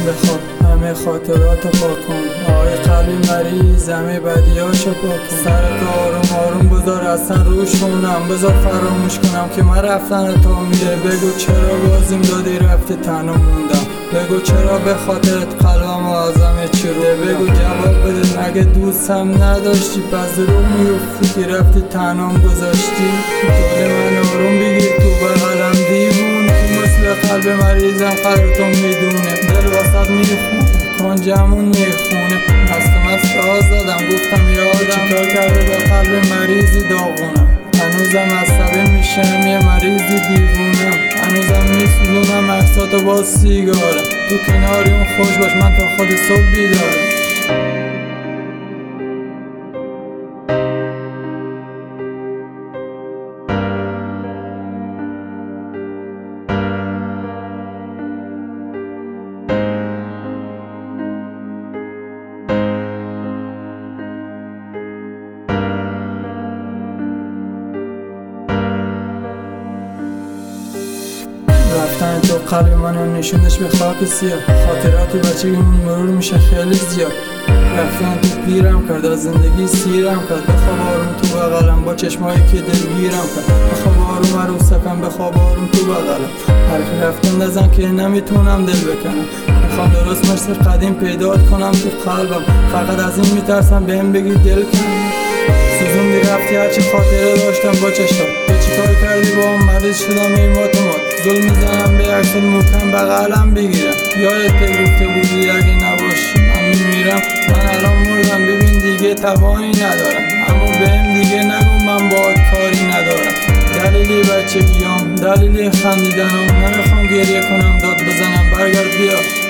بخواب، همه خاطراتو پاک کن. آهای قلبی مریض، همه بدیاشو پاک کن. سرتو آروم آروم بذار اصلا روش کنم، بذار فراموش کنم که من رفتن تو میره. بگو چرا بازیم دادی رفتی تنها موندم، بگو چرا به خاطرت قلبم و ازمه چی رو. بگو جواب بده مگه دوستم نداشتی، پس رو میفتی که رفتی تنهام گذاشتی. دل من آروم بگیر تو بغلم دیوونه، که مثل قلب مریضم قدرتو میدونه. دل واسد میخونه کنجمون میخونه، مست آزادم گفتم یادم چیکار کرده به قلب مریضی داغونم. هنوزم عصبی میشم یه مریضی دیوونم، هنوزم میسوزونم عکساتو با سیگارم. تو کناری اون خوش باش من تا خود صبح بیدارم. رفتن تو قلب منو نشوندش به خاک سیاه، خاطراتی بچگیمون مرور میشه خیلی زیاد. رفتن تو پیرم کرد، از زندگی سیرم کرد. بخواب آروم تو بغلم با چشمایی که دلگیرم کرد. بخواب آروم عروسکم، بخواب آروم تو بغلم. حرفی رفتن نزن که نمیتونم دل بکنم، میخوام درست مثل قدیم پیدات کنم تو قلبم. فقط از این میترسم بهم بگی دل کنم. سوزوندی رفتی هرچی خاطره داشتم با چشات، تو چیکار کردی با هم مریض شدم این ماتمات. ظلم میزنم به عکست محکم بغلم بگیرم، یادت گفته بودی اگه نباشی من میمیرم. من الان مردم ببین دیگه توانی ندارم، اما بهم دیگه نگو من باهات کاری ندارم. دلیلی بچگیام، دلیلی خندیدنم، نمیخوام گریه کنم داد بزنم. برگرد بیا